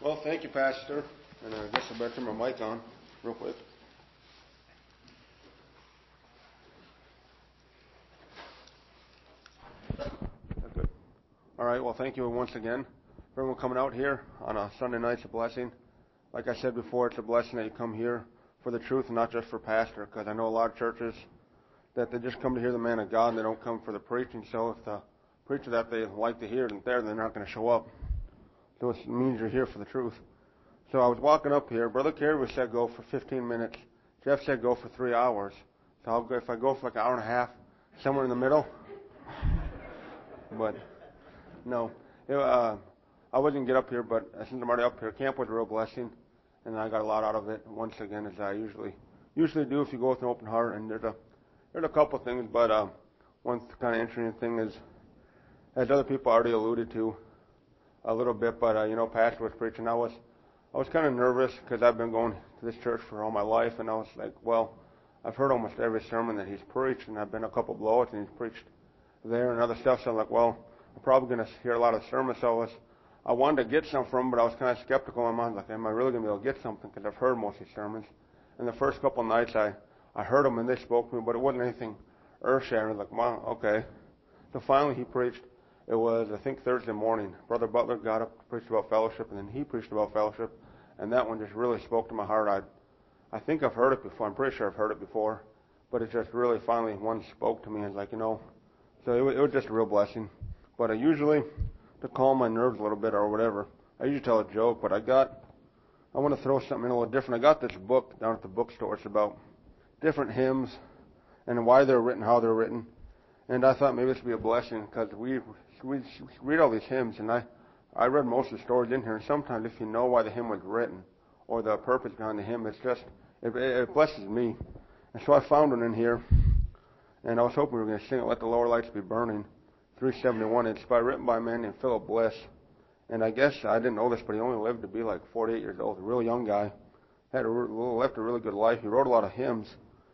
Well, thank you, Pastor. And I guess I better turn my mic on real quick. Good. All right, well, thank you once again for everyone coming out here on a Sunday night. It's a blessing. Like I said before, it's a blessing that you come here for the truth and not just for pastor, because I know a lot of churches that they just come to hear the man of God and they don't come for the preaching. So if the preacher that they like to hear isn't there, they're not going to show up. So it means you're here for the truth. So I was walking up here. Brother Carey said go for 15 minutes. Jeff said go for 3 hours. So I'll go, if I go for like an hour and a half, somewhere in the middle. But no, I wasn't going to get up here, but since I'm already up here, camp was a real blessing, and I got a lot out of it. Once again, as I usually do, if you go with an open heart. And there's a couple things, but one kind of interesting thing is, as other people already alluded to a little bit, but Pastor was preaching. I was kind of nervous because I've been going to this church for all my life, and I was like, well, I've heard almost every sermon that he's preached, and I've been a couple blowouts, and he's preached there and other stuff. So I'm like, well, I'm probably going to hear a lot of sermons. So I wanted to get some from him, but I was kind of skeptical in my mind, like, am I really going to be able to get something? Because I've heard most of these sermons. And the first couple of nights I heard them, and they spoke to me, but it wasn't anything earth-shattering. Like, wow, okay. So finally he preached. It was, I think, Thursday morning. Brother Butler got up, preached about fellowship, and then he preached about fellowship. And that one just really spoke to my heart. I think I've heard it before. I'm pretty sure I've heard it before. But it just really finally one spoke to me. And like, so it was just a real blessing. But I usually, to calm my nerves a little bit or whatever, I usually tell a joke. But I want to throw something in a little different. I got this book down at the bookstore. It's about different hymns and why they're written, how they're written. And I thought maybe this would be a blessing because we read all these hymns, and I read most of the stories in here. And sometimes if you know why the hymn was written or the purpose behind the hymn, it blesses me. And so I found one in here, and I was hoping we were going to sing it, Let the Lower Lights Be Burning, 371. It's written by a man named Philip Bliss. And I guess I didn't know this, but he only lived to be like 48 years old, a real young guy. Left a really good life. He wrote a lot of hymns.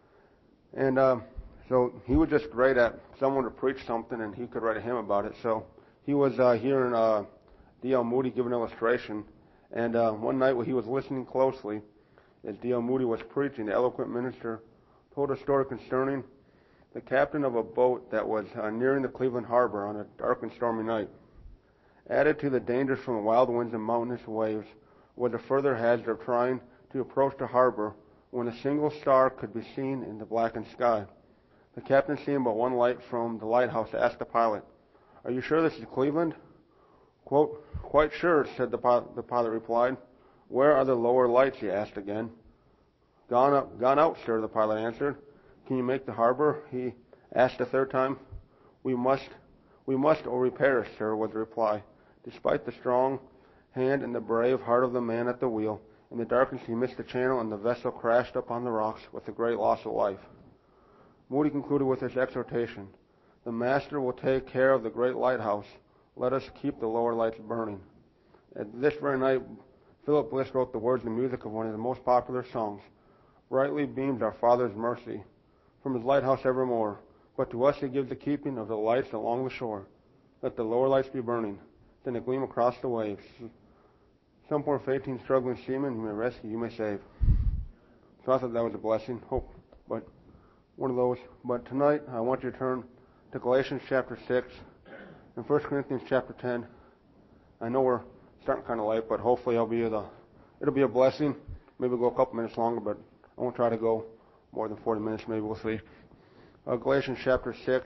And so he was just great at someone to preach something, and he could write a hymn about it. So he was hearing D.L. Moody give an illustration. And one night when he was listening closely, as D.L. Moody was preaching, the eloquent minister told a story concerning the captain of a boat that was nearing the Cleveland harbor on a dark and stormy night. Added to the dangers from the wild winds and mountainous waves was the further hazard of trying to approach the harbor when a single star could be seen in the blackened sky. The captain, seeing but one light from the lighthouse, asked the pilot, "Are you sure this is Cleveland?" Quote, "Quite sure," said the pilot replied. "Where are the lower lights?" he asked again. Gone out, sir," the pilot answered. "Can you make the harbor?" he asked a third time. We must or we perish, sir," was the reply. Despite the strong hand and the brave heart of the man at the wheel, in the darkness he missed the channel and the vessel crashed upon the rocks with a great loss of life. Moody concluded with this exhortation: "The Master will take care of the great lighthouse. Let us keep the lower lights burning." At this very night, Philip Bliss wrote the words and music of one of the most popular songs. "Brightly beams our Father's mercy from his lighthouse evermore, but to us he gives the keeping of the lights along the shore. Let the lower lights be burning, then a gleam across the waves. Some poor fainting, struggling seaman, you may rescue, you may save." So I thought that was a blessing. But one of those. But tonight I want you to turn to Galatians chapter 6 and 1 Corinthians chapter 10. I know we're starting kind of late, but hopefully it'll be a blessing. Maybe we'll go a couple minutes longer, but I won't try to go more than 40 minutes. Maybe we'll see. Galatians chapter 6,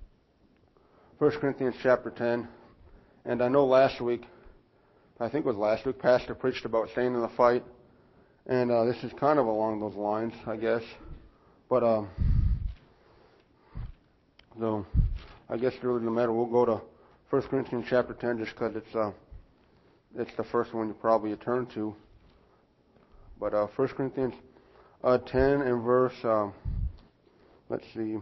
1 Corinthians chapter 10. And I know last week, Pastor preached about staying in the fight. And this is kind of along those lines, I guess. But, so I guess it really doesn't matter. We'll go to 1 Corinthians chapter 10 just because it's the first one you probably turn to. But 1 Corinthians 10 and verse, let's see,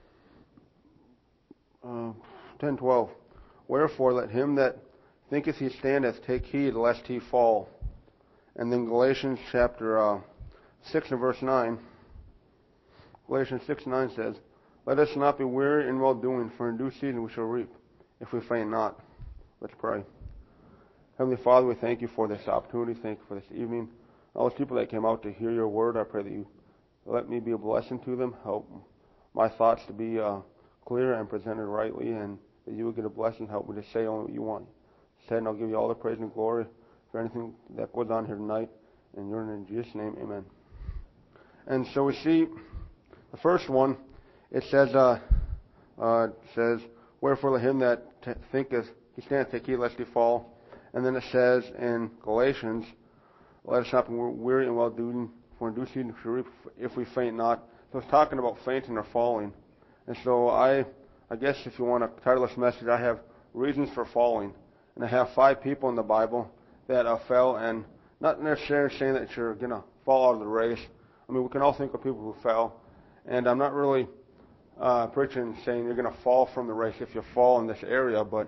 10:12. "Wherefore let him that thinketh he standeth take heed lest he fall." And then Galatians chapter 6 and verse 9. Galatians 6:9 says, "Let us not be weary in well doing, for in due season we shall reap, if we faint not." Let's pray. Heavenly Father, we thank you for this opportunity. Thank you for this evening. All those people that came out to hear your word, I pray that you let me be a blessing to them. Help my thoughts to be clear and presented rightly, and that you would get a blessing. Help me to say only what you want said, and I'll give you all the praise and glory for anything that goes on here tonight. In your name, in Jesus' name, amen. And so we see the first one. It says, "Wherefore let him that thinketh he standeth take heed lest he fall." And then it says in Galatians, "Let us not be weary in well doing, for in due season we shall reap if we faint not." So it's talking about fainting or falling. And so I guess if you want to title this message, I have reasons for falling. And I have 5 people in the Bible that fell, and not necessarily saying that you're going to fall out of the race. I mean, we can all think of people who fell. And I'm not really preaching saying you're going to fall from the race if you fall in this area, but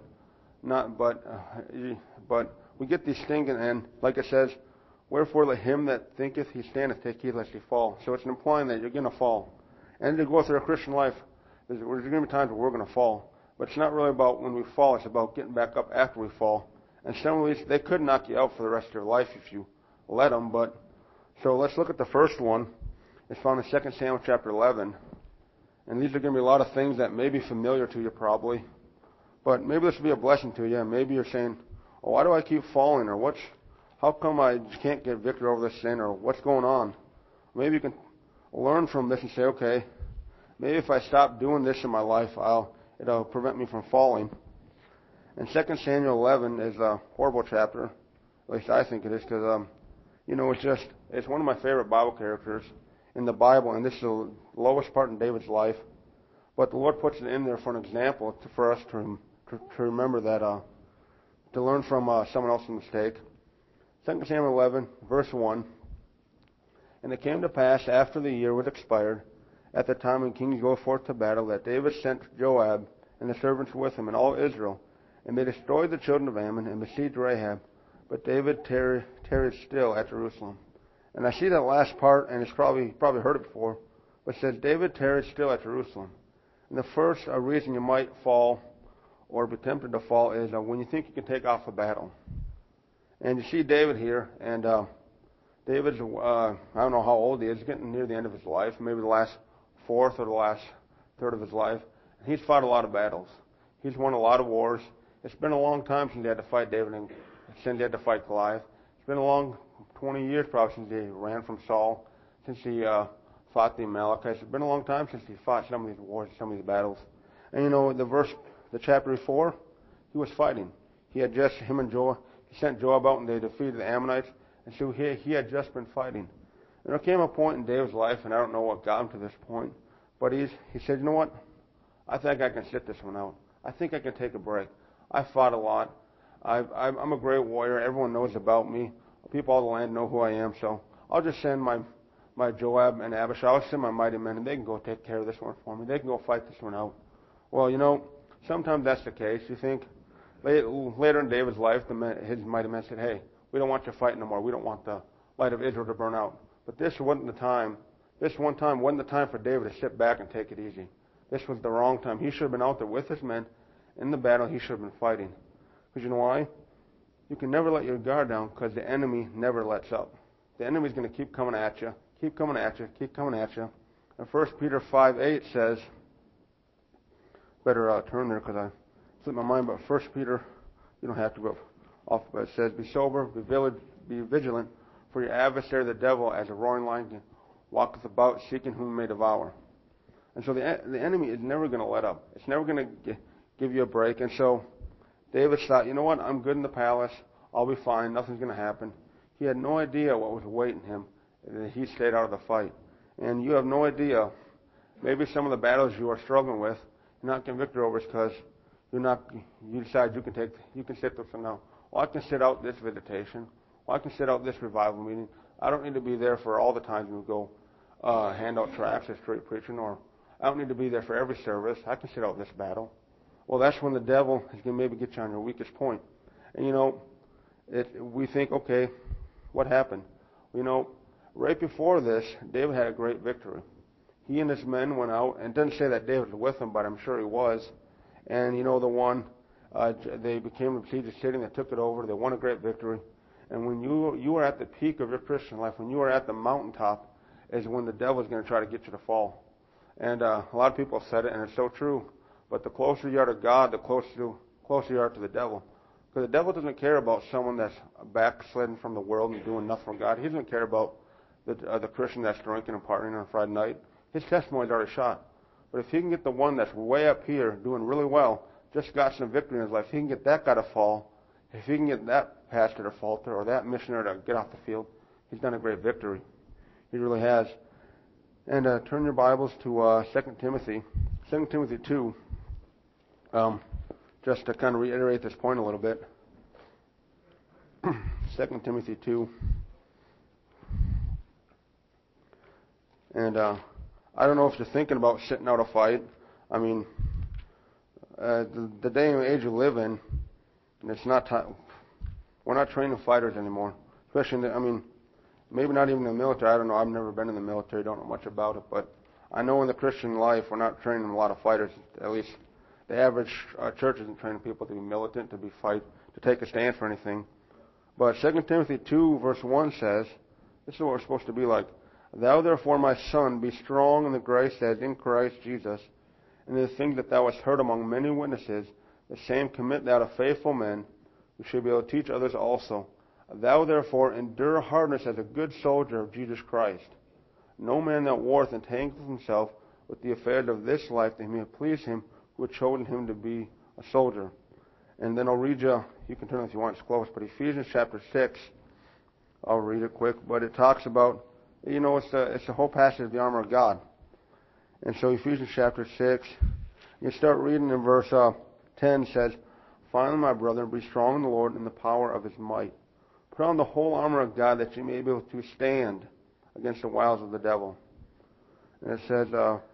we get these thinking, and like it says, "Wherefore let him that thinketh he standeth take heed lest he fall." So it's implying that you're going to fall. And to go through a Christian life, there's going to be times where we're going to fall. But it's not really about when we fall, it's about getting back up after we fall. And some of these, they could knock you out for the rest of your life if you let them. But so let's look at the first one. It's found in 2 Samuel chapter 11. And these are going to be a lot of things that may be familiar to you probably. But maybe this will be a blessing to you. And maybe you're saying, "Oh, why do I keep falling?" Or how come I just can't get victory over this sin? Or what's going on? Maybe you can learn from this and say, okay, maybe if I stop doing this in my life, it'll prevent me from falling. And 2 Samuel 11 is a horrible chapter. At least I think it is, because it's one of my favorite Bible characters in the Bible, and this is the lowest part in David's life. But the Lord puts it in there for an example for us to remember that, to learn from someone else's mistake. 2 Samuel 11, verse 1. "And it came to pass after the year was expired, at the time when kings go forth to battle, that David sent Joab and the servants with him and all Israel, and they destroyed the children of Ammon and besieged Rahab. But David tarried still at Jerusalem." And I see that last part, and it's probably heard it before, but it says David tarried still at Jerusalem. And the first reason you might fall or be tempted to fall is when you think you can take off a battle. And you see David here, and David's, I don't know how old he is, getting near the end of his life, maybe the last fourth or the last third of his life. And he's fought a lot of battles. He's won a lot of wars. It's been a long time since he had to fight David and since he had to fight Goliath. It's been a long 20 years probably since he ran from Saul, since he fought the Amalekites. It's been a long time since he fought some of these wars, some of these battles. And the chapter before, he was fighting. He sent Joab out and they defeated the Ammonites. And so he had just been fighting. And there came a point in David's life, and I don't know what got him to this point, but he said, "You know what? I think I can sit this one out. I think I can take a break. I fought a lot. I'm a great warrior. Everyone knows about me. People all the land know who I am. So I'll just send my Joab and Abishai. I'll send my mighty men, and they can go take care of this one for me. They can go fight this one out." Well, sometimes that's the case. You think later in David's life, his mighty men said, "Hey, we don't want you fighting no more. We don't want the light of Israel to burn out." But this wasn't the time. This one time wasn't the time for David to sit back and take it easy. This was the wrong time. He should have been out there with his men in the battle. He should have been fighting. Because you know why? You can never let your guard down because the enemy never lets up. The enemy's going to keep coming at you, keep coming at you, keep coming at you. And 1 Peter 5:8 says, better turn there because I slipped my mind, but 1 Peter, you don't have to go off, but it says, "Be sober, be vigilant, for your adversary the devil, as a roaring lion, walketh about, seeking whom he may devour." And so the enemy is never going to let up. It's never going to give you a break. And so David thought, "You know what? I'm good in the palace. I'll be fine. Nothing's going to happen." He had no idea what was awaiting him. He stayed out of the fight. And you have no idea. Maybe some of the battles you are struggling with, you're not getting victory over because you decide you can sit this one out. Well, I can sit out this visitation. Well, I can sit out this revival meeting. I don't need to be there for all the times we go hand out tracts or street preaching, or I don't need to be there for every service. I can sit out this battle. Well, that's when the devil is going to maybe get you on your weakest point. And we think, okay, what happened? Right before this, David had a great victory. He and his men went out, and it doesn't say that David was with them, but I'm sure he was. And the one They became the besieged city and they took it over. They won a great victory. And when you are at the peak of your Christian life, when you are at the mountaintop, is when the devil is going to try to get you to fall. And a lot of people have said it, and it's so true. But the closer you are to God, the closer you are to the devil. Because the devil doesn't care about someone that's backslidden from the world and doing nothing for God. He doesn't care about the Christian that's drinking and partying on Friday night. His testimony's already shot. But if he can get the one that's way up here doing really well, just got some victory in his life, he can get that guy to fall. If he can get that pastor to falter or that missionary to get off the field, he's done a great victory. He really has. And turn your Bibles to 2 Timothy 2, just to kind of reiterate this point a little bit. 2 Timothy 2. And I don't know if you're thinking about sitting out a fight. I mean, the day and age we live in, and it's not time. We're not training fighters anymore. Especially, maybe not even in the military. I don't know. I've never been in the military. Don't know much about it. But I know in the Christian life, we're not training a lot of fighters. At least the average church isn't training people to be militant, to take a stand for anything. But 2 Timothy 2, verse 1 says, this is what we're supposed to be like. Thou therefore, my son, be strong in the grace that is in Christ Jesus, and in the things that thou hast heard among many witnesses, the same commit thou to faithful men, who should be able to teach others also. Thou therefore endure hardness as a good soldier of Jesus Christ. No man that warreth entangles himself with the affairs of this life, that he may please him who hath chosen him to be a soldier. And then I'll read you can turn if you want, it's close, but Ephesians chapter 6, I'll read it quick, but it talks about, it's the whole passage of the armor of God. And so Ephesians chapter 6, you start reading in verse 10, says, Finally, my brethren, be strong in the Lord and the power of his might. Put on the whole armor of God, that ye may be able to stand against the wiles of the devil. And it says,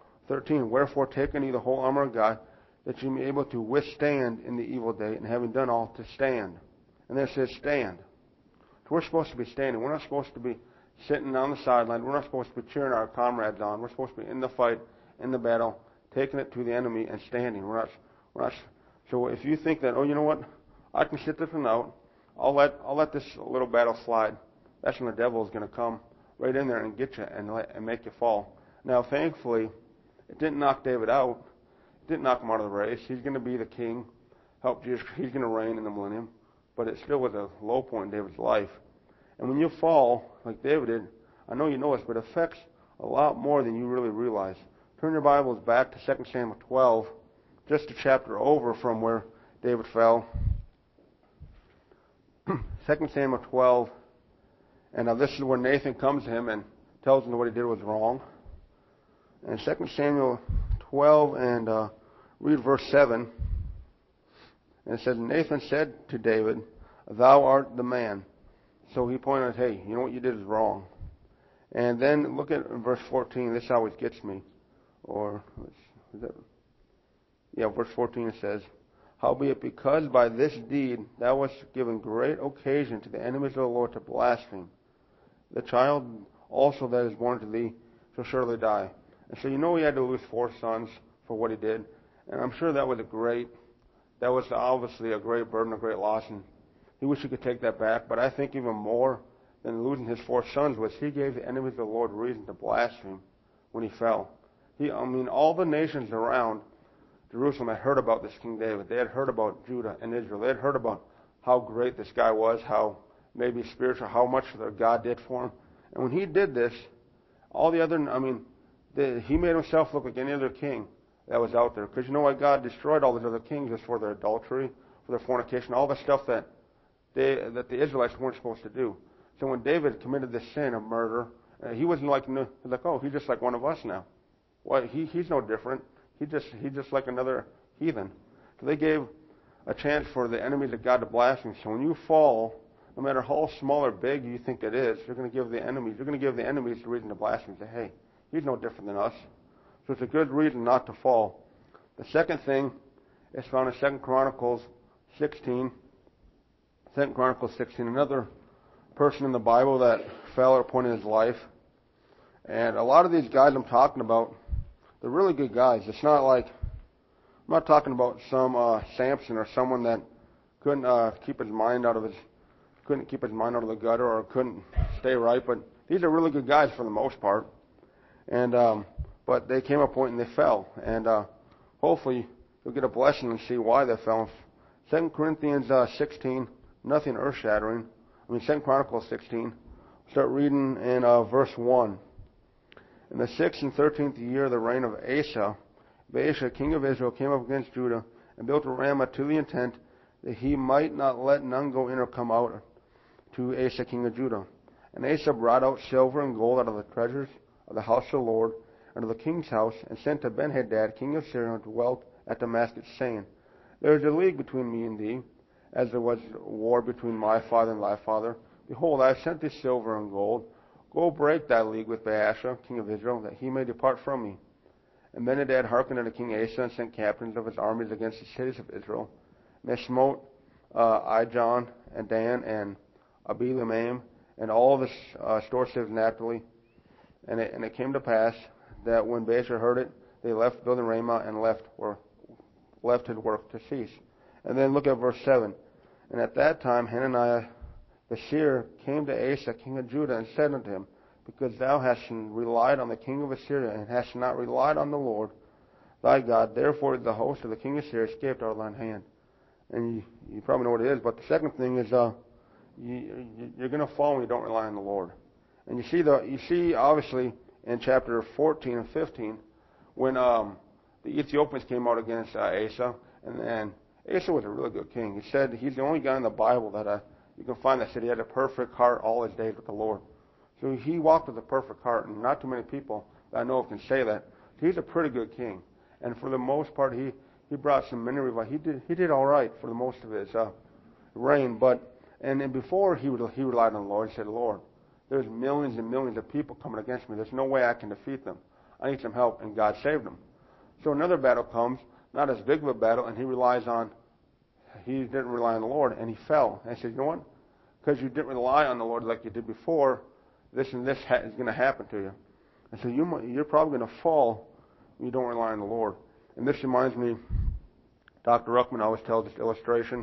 13, Wherefore take unto you the whole armor of God, that ye may be able to withstand in the evil day, and having done all, to stand. And then it says, stand. So we're supposed to be standing. We're not supposed to be sitting on the sideline. We're not supposed to be cheering our comrades on. We're supposed to be in the fight, in the battle, taking it to the enemy and standing. We're not. So if you think that, you know what, I can sit this one out, I'll let this little battle slide, that's when the devil is going to come right in there and get you and make you fall. Now, thankfully, it didn't knock David out. It didn't knock him out of the race. He's going to be the king. He's going to reign in the millennium. But it still was a low point in David's life. And when you fall, like David did, I know you know this, but it affects a lot more than you really realize. Turn your Bibles back to 2 Samuel 12, just a chapter over from where David fell. 2 Samuel 12, and now this is where Nathan comes to him and tells him that what he did was wrong. And 2 Samuel 12, and read verse 7. And it says, Nathan said to David, Thou art the man. So he pointed out, hey, you know what you did is wrong. And then look at verse 14. This always gets me. Verse 14 it says, Howbeit because by this deed thou wast given great occasion to the enemies of the Lord to blaspheme, the child also that is born to thee shall surely die. And so he had to lose 4 sons for what he did. And I'm sure that was obviously a great burden, a great loss, and he wished he could take that back. But I think even more than losing his 4 sons was he gave the enemies of the Lord reason to blaspheme when he fell. All the nations around Jerusalem had heard about this King David. They had heard about Judah and Israel. They had heard about how great this guy was, how maybe spiritual, how much their God did for him. And when he did this, all the other, he made himself look like any other king that was out there. Because you know why God destroyed all those other kings? Is for their adultery, for their fornication, all the stuff that the Israelites weren't supposed to do. So when David committed this sin of murder, he wasn't he's just like one of us now. Well, he's no different. He's just like another heathen. So they gave a chance for the enemies of God to blaspheme. So when you fall, no matter how small or big you think it is, you're going to give the enemies the reason to blaspheme. Say, hey, he's no different than us. So it's a good reason not to fall. The second thing is found in 2 Chronicles 16. 2 Chronicles 16, another person in the Bible that fell at a point in his life. And a lot of these guys I'm talking about, they're really good guys. It's not like I'm not talking about some Samson or someone that couldn't keep his mind out of the gutter or couldn't stay right. But these are really good guys for the most part. And but they came a point and they fell. And hopefully you'll get a blessing and see why they fell. 2 Corinthians 16, nothing earth-shattering. 2 Chronicles 16. Start reading in verse 1. In the 6th and 13th year of the reign of Asa, Baasha, king of Israel, came up against Judah and built a Ramah to the intent that he might not let none go in or come out to Asa, king of Judah. And Asa brought out silver and gold out of the treasures of the house of the Lord and of the king's house, and sent to Benhadad, king of Syria, who dwelt at Damascus, saying, There is a league between me and thee, as there was war between my father and thy father. Behold, I have sent thee silver and gold. Go break thy league with Baasha, king of Israel, that he may depart from me. And Benhadad hearkened unto King Asa, and sent captains of his armies against the cities of Israel. And they smote Ijon, and Dan, and Abilam, and all the store cities of Naphtali. And it came to pass that when Baasha heard it, they left building Ramah and left his work to cease. And then look at verse 7. And at that time Hananiah the seer came to Asa, king of Judah, and said unto him, Because thou hast relied on the king of Assyria, and hast not relied on the Lord thy God, therefore the host of the king of Assyria escaped out of thine hand. And you probably know what it is, but the second thing is you're going to fall when you don't rely on the Lord. And you see obviously in chapter 14 and 15 when the Ethiopians came out against Asa, and then Asa was a really good king. He said he's the only guy in the Bible that you can find that said he had a perfect heart all his days with the Lord. So he walked with a perfect heart, and not too many people that I know of can say that. So he's a pretty good king, and for the most part, he brought some many revival. He did all right for the most of his reign, and before he relied on the Lord. He said, Lord, there's millions and millions of people coming against me. There's no way I can defeat them. I need some help, and God saved him. So another battle comes, not as big of a battle, and he didn't rely on the Lord, and he fell. And he said, you know what? Because you didn't rely on the Lord like you did before, this and this is going to happen to you. And so you're probably going to fall when you don't rely on the Lord. And this reminds me, Dr. Ruckman always tells this illustration,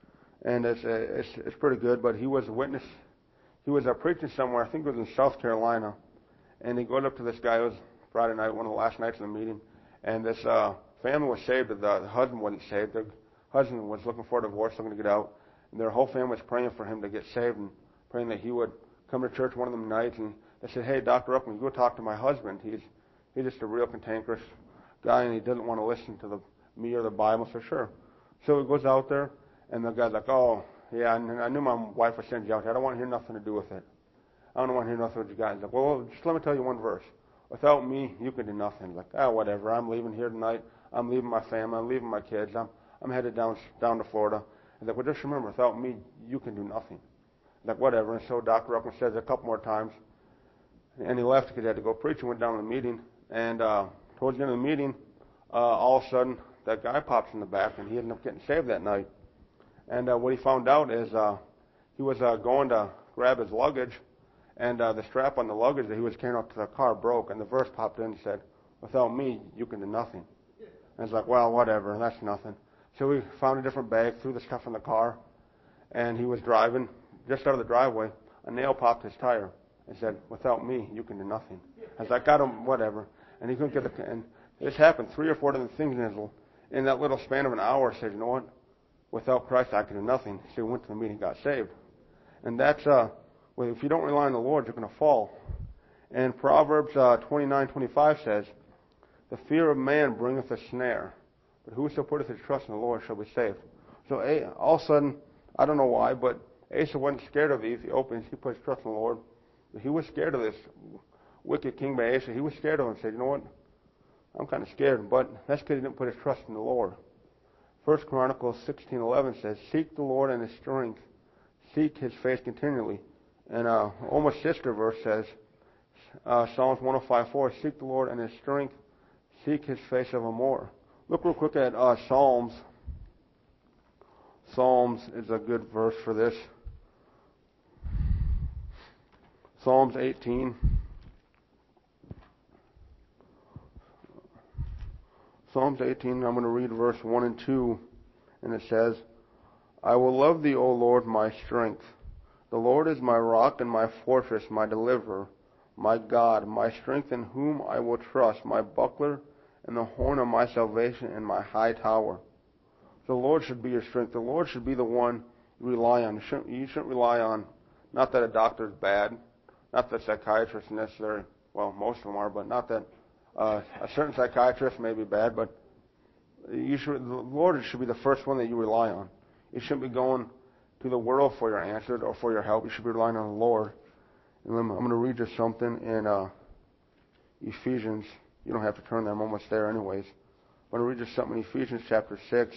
and it's pretty good, but he was a witness. He was preaching somewhere, I think it was in South Carolina, and he goes up to this guy. It was Friday night, one of the last nights of the meeting, and this family was saved, but the husband wasn't saved. The husband was looking for a divorce, looking to get out, and their whole family was praying for him to get saved and praying that he would come to church one of them nights. And they said, hey, Dr. Ruckman, go talk to my husband. He's just a real cantankerous guy, and he doesn't want to listen to me or the Bible. So sure. So he goes out there, and the guy's like, oh, yeah, I knew my wife would send you out there. I don't want to hear nothing to do with it. I don't want to hear nothing with you guys. He's like, well, just let me tell you one verse. Without me, you can do nothing. He's like, whatever. I'm leaving here tonight. I'm leaving my family. I'm leaving my kids. I'm headed down to Florida. He's like, well, just remember, without me, you can do nothing. He's like, whatever. And so Dr. Ruckman says it a couple more times. And he left because he had to go preach and went down to the meeting. And towards the end of the meeting, all of a sudden, that guy pops in the back, and he ended up getting saved that night. And what he found out is he was going to grab his luggage, and the strap on the luggage that he was carrying up to the car broke, and the verse popped in and said, without me, you can do nothing. And it's like, well, whatever, that's nothing. So we found a different bag, threw the stuff in the car, and he was driving. Just out of the driveway, a nail popped his tire and said, without me, you can do nothing. I was like, I don't, whatever. And he couldn't get the, and this happened 3 or 4 different things in that little span of an hour. Said, you know what? Without Christ, I can do nothing. So he went to the meeting and got saved. And that's, well, if you don't rely on the Lord, you're going to fall. And Proverbs 29:25 says, the fear of man bringeth a snare, but whoso putteth his trust in the Lord shall be saved. So all of a sudden, I don't know why, but Asa wasn't scared of the Ethiopians. He put his trust in the Lord. But he was scared of this wicked king by Asa. He was scared of him and said, you know what? I'm kind of scared, but that's because he didn't put his trust in the Lord. 1 Chronicles 16:11 says, seek the Lord and his strength. Seek his face continually. And almost sister verse says, Psalms 105:4, seek the Lord and his strength. Seek his face evermore. Look real quick at Psalms. Psalms is a good verse for this. Psalms 18. Psalms 18, I'm going to read verse 1 and 2, and it says, I will love thee, O Lord, my strength. The Lord is my rock and my fortress, my deliverer, my God, my strength in whom I will trust, my buckler and the horn of my salvation and my high tower. The Lord should be your strength. The Lord should be the one you rely on. You shouldn't rely on, not that a doctor is bad, not that psychiatrists necessarily, well, most of them are, but not that a certain psychiatrist may be bad, but the Lord should be the first one that you rely on. You shouldn't be going to the world for your answers or for your help. You should be relying on the Lord. And I'm going to read you something in Ephesians. You don't have to turn there. I'm almost there anyways. I'm going to read you something in Ephesians chapter 6.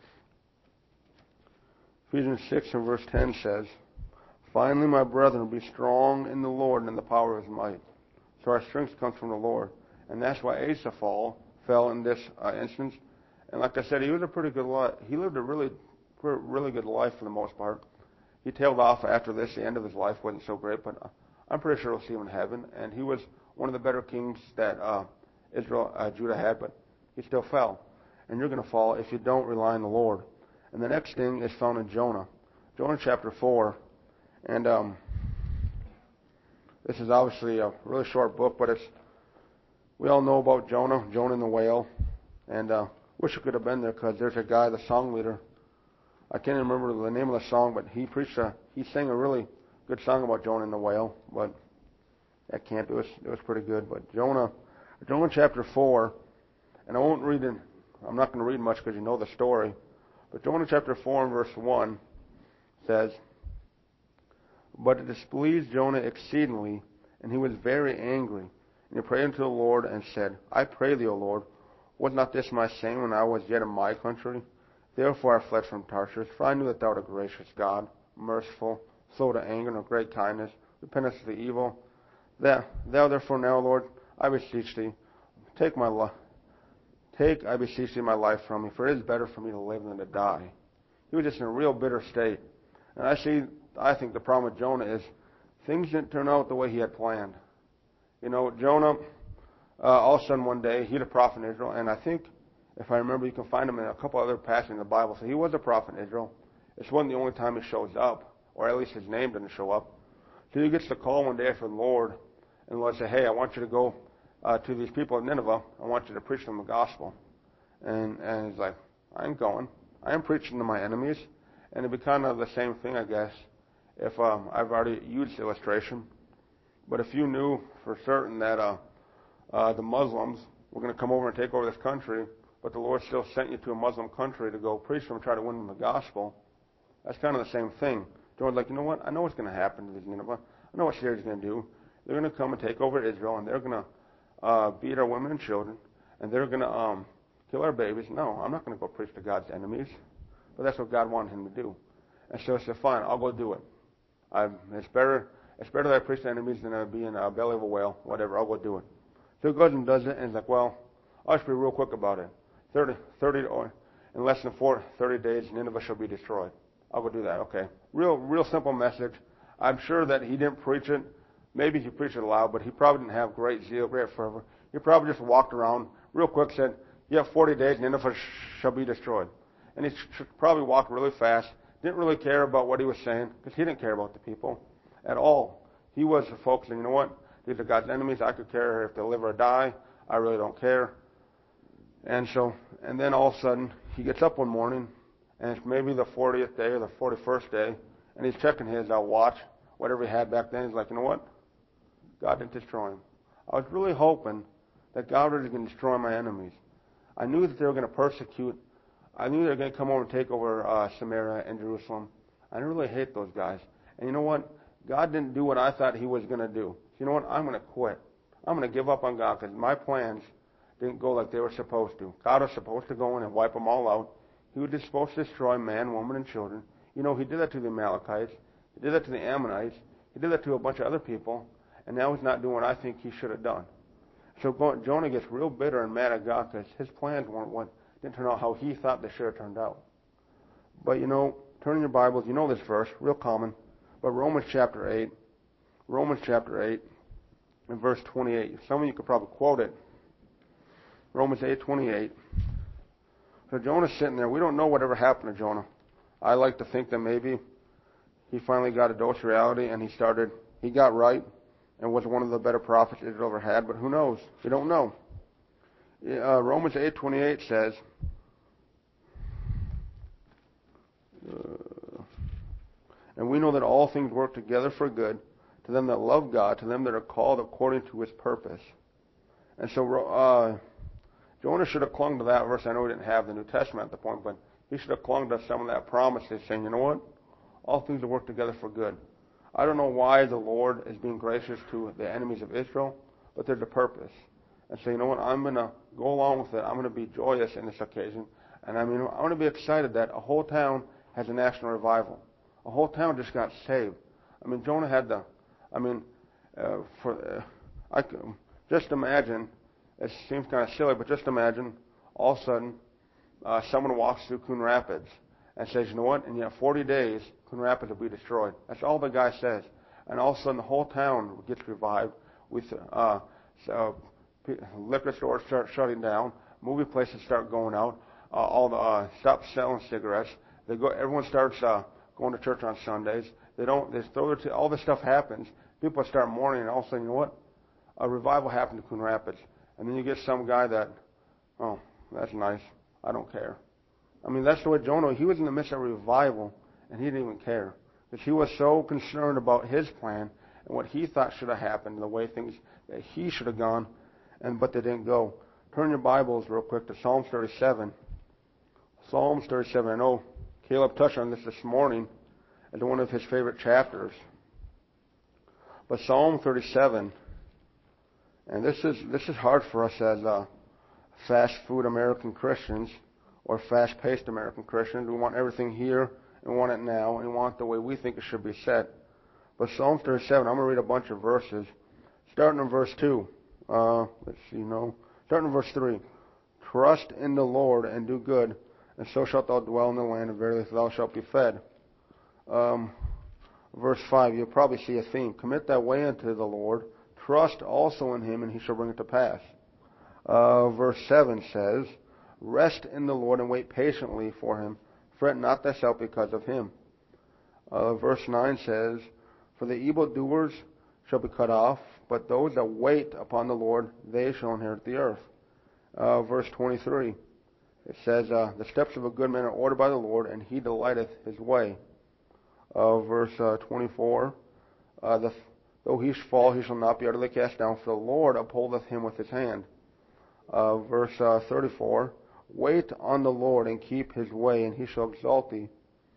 Ephesians 6 and verse 10 says, Finally, my brethren, be strong in the Lord and in the power of His might. So our strength comes from the Lord. And that's why Asaph fell in this instance. And like I said, he was a pretty good life. He lived a really good life for the most part. He tailed off after this. The end of his life wasn't so great, but I'm pretty sure we'll see him in heaven. And he was one of the better kings that Judah had, but he still fell. And you're going to fall if you don't rely on the Lord. And the next thing is found in Jonah. Jonah chapter 4. And this is obviously a really short book, but we all know about Jonah and the whale. And wish I could have been there because there's a guy, the song leader. I can't even remember the name of the song, but he sang a really good song about Jonah and the whale. But at camp, it was pretty good. But Jonah chapter 4, and I won't read it. I'm not going to read much because you know the story. But Jonah chapter 4 and verse 1 says, But it displeased Jonah exceedingly, and he was very angry. And he prayed unto the Lord and said, I pray thee, O Lord, was not this my saying when I was yet in my country? Therefore I fled from Tarshish, for I knew that thou art a gracious God, merciful, slow to anger, and of great kindness, repentest of the evil. Thou therefore now, Lord, I beseech thee, take, I beseech thee, my life from me, for it is better for me to live than to die. He was just in a real bitter state. And I think the problem with Jonah is things didn't turn out the way he had planned. You know, Jonah, all of a sudden one day, he's a prophet in Israel, and I think, if I remember, you can find him in a couple other passages in the Bible. So he was a prophet in Israel. This wasn't the only time he shows up, or at least his name didn't show up. So he gets the call one day from the Lord, and the Lord said, hey, I want you to go to these people in Nineveh. I want you to preach them the gospel. And he's like, I ain't going. I am preaching to my enemies. And it'd be kind of the same thing, I guess, if I've already used the illustration. But if you knew for certain that the Muslims were going to come over and take over this country, but the Lord still sent you to a Muslim country to go preach them and try to win them the gospel, that's kind of the same thing. Jonah's like, you know what? I know what's going to happen to these Nineveh. I know what Syria's going to do. They're going to come and take over Israel, and they're going to beat our women and children, and they're going to kill our babies. No, I'm not going to go preach to God's enemies. But that's what God wanted him to do. And so he said, fine, I'll go do it. It's better that I preach to enemies than I be in a belly of a whale. Whatever, I'll go do it. So he goes and does it, and he's like, well, I'll just be real quick about it. 30 in less than 30 days, Nineveh shall be destroyed. I'll go do that. Okay. Real simple message. I'm sure that he didn't preach it. Maybe he preached it aloud, but he probably didn't have great zeal, great fervor. He probably just walked around real quick, said, you have 40 days, Nineveh shall be destroyed. And he probably walked really fast, didn't really care about what he was saying, because he didn't care about the people at all. He was focusing, you know what, these are God's enemies, I could care if they live or die, I really don't care. And then all of a sudden, he gets up one morning, and it's maybe the 40th day or the 41st day, and he's checking his watch, whatever he had back then. He's like, you know what? God didn't destroy him. I was really hoping that God was going to destroy my enemies. I knew that they were going to persecute. I knew they were going to come over and take over Samaria and Jerusalem. I really hate those guys. And you know what? God didn't do what I thought he was going to do. So you know what? I'm going to quit. I'm going to give up on God because my plans didn't go like they were supposed to. God was supposed to go in and wipe them all out. He was just supposed to destroy man, woman, and children. You know, he did that to the Amalekites. He did that to the Ammonites. He did that to a bunch of other people. And now he's not doing what I think he should have done. So Jonah gets real bitter and mad at God because his plans didn't turn out how he thought they should have turned out. But you know, turn in your Bibles, you know this verse, real common. But Romans chapter 8, and verse 28. Some of you could probably quote it. Romans 8:28. So Jonah's sitting there. We don't know whatever happened to Jonah. I like to think that maybe he finally got a dose of reality and he got right and was one of the better prophets Israel ever had, but who knows? We don't know. Romans 8:28 says, and we know that all things work together for good to them that love God, to them that are called according to his purpose. And so Jonah should have clung to that verse. I know he didn't have the New Testament at the point, but he should have clung to some of that promise, saying, you know what? All things will work together for good. I don't know why the Lord is being gracious to the enemies of Israel, but there's a purpose. And so, you know what? I'm going to go along with it. I'm going to be joyous in this occasion. And I'm going to be excited that a whole town has a national revival. A whole town just got saved. I mean, Jonah had just imagine, it seems kind of silly, but just imagine all of a sudden someone walks through Coon Rapids and says, you know what, in 40 days, Coon Rapids will be destroyed. That's all the guy says. And all of a sudden the whole town gets revived. Liquor stores start shutting down. Movie places start going out. Stop selling cigarettes. Everyone starts going to church on Sundays. All this stuff happens. People start mourning, and all of a sudden, you know what? A revival happened to Coon Rapids. And then you get some guy that, oh, that's nice. I don't care. I mean, that's the way Jonah, he was in the midst of a revival, and he didn't even care. Because he was so concerned about his plan and what he thought should have happened, the way things that he should have gone, but they didn't go. Turn your Bibles real quick to Psalms 37. Psalms 37. I know Caleb touched on this morning as one of his favorite chapters. But Psalm 37, and this is hard for us as fast food American Christians or fast-paced American Christians. We want everything here and we want it now and we want it the way we think it should be said. But Psalm 37, I'm going to read a bunch of verses. Starting in verse 2. Starting in verse 3. Trust in the Lord and do good, and so shalt thou dwell in the land, and verily thou shalt be fed. Verse 5, you'll probably see a theme. Commit thy way unto the Lord. Trust also in him, and he shall bring it to pass. Verse 7 says, rest in the Lord and wait patiently for him. Fret not thyself because of him. Verse 9 says, for the evildoers shall be cut off, but those that wait upon the Lord, they shall inherit the earth. Verse 23, it says, the steps of a good man are ordered by the Lord, and he delighteth his way. Verse 24, though he fall, he shall not be utterly cast down, for the Lord upholdeth him with his hand. Verse 34, wait on the Lord and keep his way, and he shall exalt thee.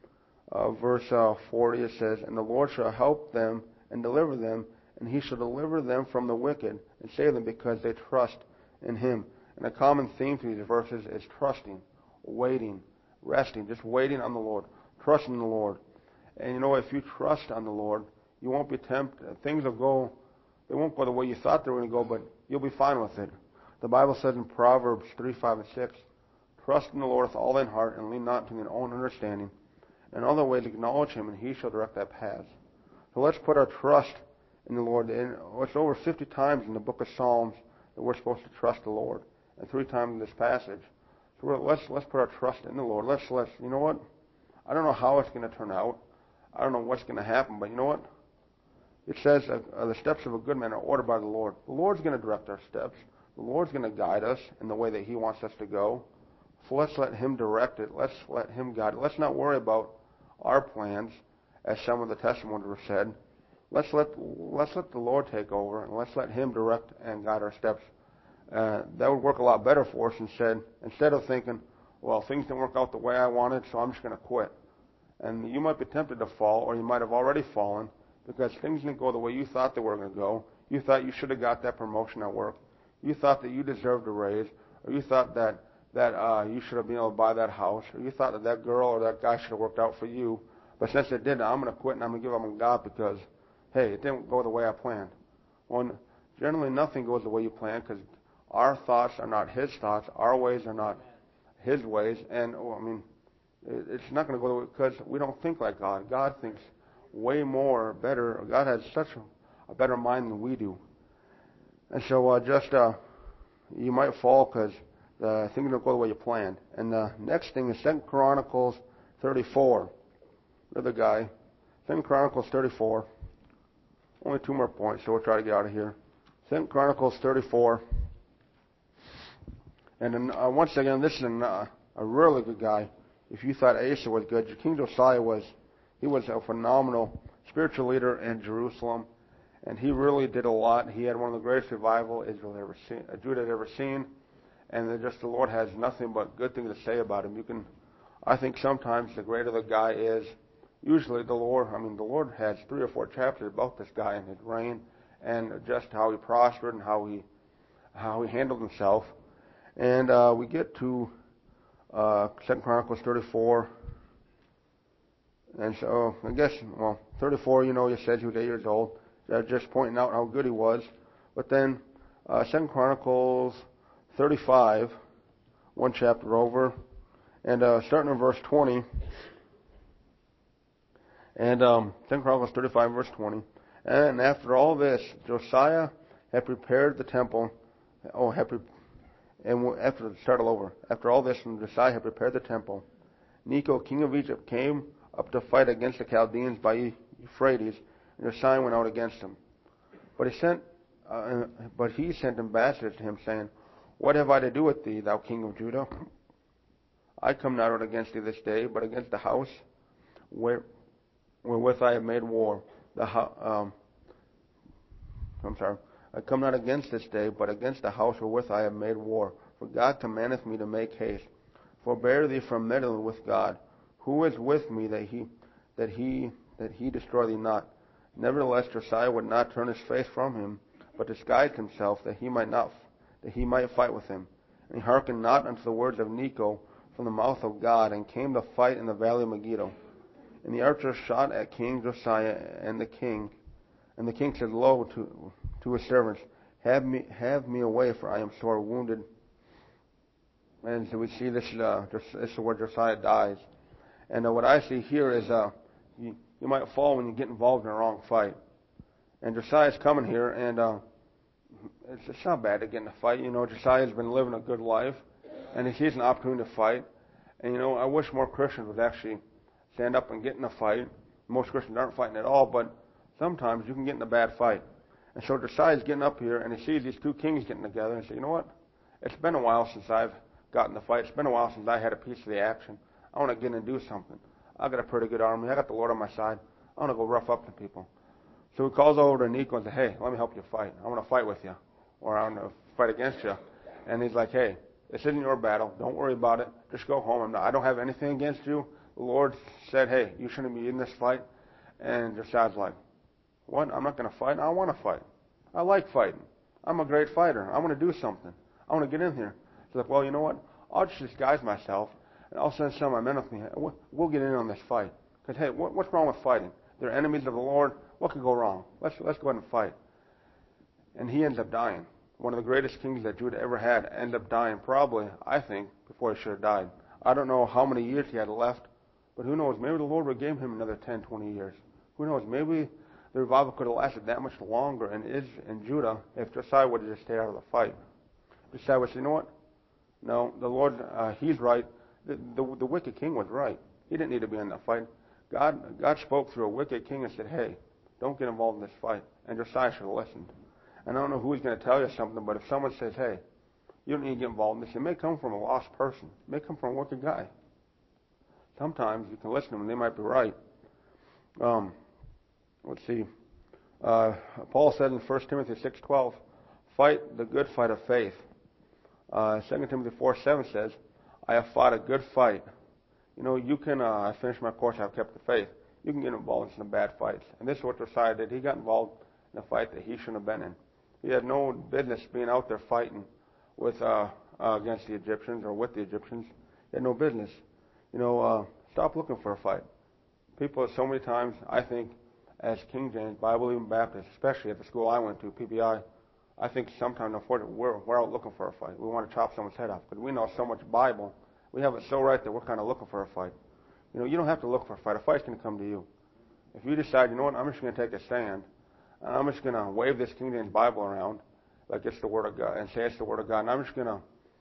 Verse 40, it says, and the Lord shall help them and deliver them, and he shall deliver them from the wicked and save them because they trust in him. And a common theme for these verses is trusting, waiting, resting, just waiting on the Lord, trusting the Lord. And you know, if you trust on the Lord, you won't be tempted. Things won't go the way you thought they were going to go, but you'll be fine with it. The Bible says in Proverbs 3, 5, and 6, trust in the Lord with all thine heart, and lean not to thine own understanding. In all thy ways acknowledge him, and he shall direct thy paths. So let's put our trust in the Lord. And it's over 50 times in the book of Psalms that we're supposed to trust the Lord, and 3 times in this passage. So let's put our trust in the Lord. Let's you know what? I don't know how it's going to turn out. I don't know what's going to happen, but you know what? It says the steps of a good man are ordered by the Lord. The Lord's going to direct our steps. The Lord's going to guide us in the way that he wants us to go. So let's let him direct it. Let's let him guide it. Let's not worry about our plans, as some of the testimonies were said. Let's let the Lord take over, and let's let him direct and guide our steps. That would work a lot better for us instead of thinking, well, things didn't work out the way I wanted, so I'm just going to quit. And you might be tempted to fall, or you might have already fallen, because things didn't go the way you thought they were going to go. You thought you should have got that promotion at work. You thought that you deserved a raise, or you thought that you should have been able to buy that house, or you thought that girl or that guy should have worked out for you. But since it didn't, I'm going to quit and I'm going to give up on God because, hey, it didn't go the way I planned. Well, generally nothing goes the way you plan because our thoughts are not his thoughts. Our ways are not his ways. And, it's not going to go the way because we don't think like God. God thinks way more, better. God has such a better mind than we do. And so you might fall because things don't go the way you planned. And the next thing is 2 Chronicles 34. Another guy. 2 Chronicles 34. Only 2 more points, so we'll try to get out of here. 2 Chronicles 34. And then, once again, this is a really good guy. If you thought Asa was good, King Josiah was a phenomenal spiritual leader in Jerusalem, and he really did a lot. He had one of the greatest revival Judah had ever seen, and the Lord has nothing but good things to say about him. I think sometimes the greater the guy is, usually the Lord has 3 or 4 chapters about this guy and his reign, and just how he prospered and how he handled himself. And we get to 2 Chronicles 34. And so, I guess, 34, you said he was 8 years old. Just pointing out how good he was. But then, 2 Chronicles 35, 1 chapter over, and starting in verse 20. And 2 Chronicles 35, verse 20. And after all this, Josiah had prepared the temple. After all this, when Josiah had prepared the temple, Necho, king of Egypt, came up to fight against the Chaldeans by Euphrates, and Josiah went out against him. But he sent ambassadors to him, saying, What have I to do with thee, thou king of Judah? I come not out against thee this day, but against the house wherewith I have made war. I come not against this day, but against the house wherewith I have made war. For God commandeth me to make haste. Forbear thee from meddling with God. Who is with me that he destroy thee not? Nevertheless, Josiah would not turn his face from him, but disguised himself that he might fight with him. And he hearkened not unto the words of Necho from the mouth of God, and came to fight in the valley of Megiddo. And the archers shot at King Josiah and the king. And the king said, Lo, to his servants, have me away, for I am sore wounded. And so we see this is where Josiah dies. And what I see here is you might fall when you get involved in a wrong fight. And Josiah's coming here, and it's not bad to get in a fight. Josiah's been living a good life, and he sees an opportunity to fight. And I wish more Christians would actually stand up and get in a fight. Most Christians aren't fighting at all, but sometimes you can get in a bad fight. And so Josiah's getting up here, and he sees these 2 kings getting together, and he says, You know what? It's been a while since I've gotten in the fight. It's been a while since I had a piece of the action. I want to get in and do something. I got a pretty good army. I got the Lord on my side. I want to go rough up the people. So he calls over to Necho and says, Hey, let me help you fight. I want to fight with you, or I want to fight against you. And he's like, Hey, this isn't your battle. Don't worry about it. Just go home. I don't have anything against you. The Lord said, Hey, you shouldn't be in this fight. And Josiah's like, What? I'm not going to fight? I want to fight. I like fighting. I'm a great fighter. I want to do something. I want to get in here. He's like, Well, you know what? I'll just disguise myself, and I'll send some of my men with me. We'll get in on this fight. Because, hey, what's wrong with fighting? They're enemies of the Lord. What could go wrong? Let's go ahead and fight. And he ends up dying. One of the greatest kings that Judah ever had ended up dying, probably, I think, before he should have died. I don't know how many years he had left, but who knows? Maybe the Lord would give him another 10, 20 years. Who knows? Maybe the revival could have lasted that much longer in Judah if Josiah would have just stayed out of the fight. Josiah would say, You know what? No, the Lord, he's right. The wicked king was right. He didn't need to be in that fight. God spoke through a wicked king and said, Hey, don't get involved in this fight. And Josiah should have listened. And I don't know who's going to tell you something, but if someone says, Hey, you don't need to get involved in this, it may come from a lost person. It may come from a wicked guy. Sometimes you can listen to them and they might be right. Let's see. Paul said in 1 Timothy 6:12, Fight the good fight of faith. 2 Timothy 4:7 says, I have fought a good fight. You can, I finished my course, I've kept the faith. You can get involved in some bad fights. And this is what Josiah did. He got involved in a fight that he shouldn't have been in. He had no business being out there fighting with against the Egyptians or with the Egyptians. He had no business. Stop looking for a fight. People so many times, I think, as King James, Bible-believing Baptists, especially at the school I went to, PBI, I think sometimes, unfortunately, we're out looking for a fight. We want to chop someone's head off because we know so much Bible. We have it so right that we're kind of looking for a fight. You don't have to look for a fight. A fight's going to come to you. If you decide, you know what, I'm just going to take a stand, and I'm just going to wave this King James Bible around like it's the Word of God and say it's the Word of God, and I'm just going to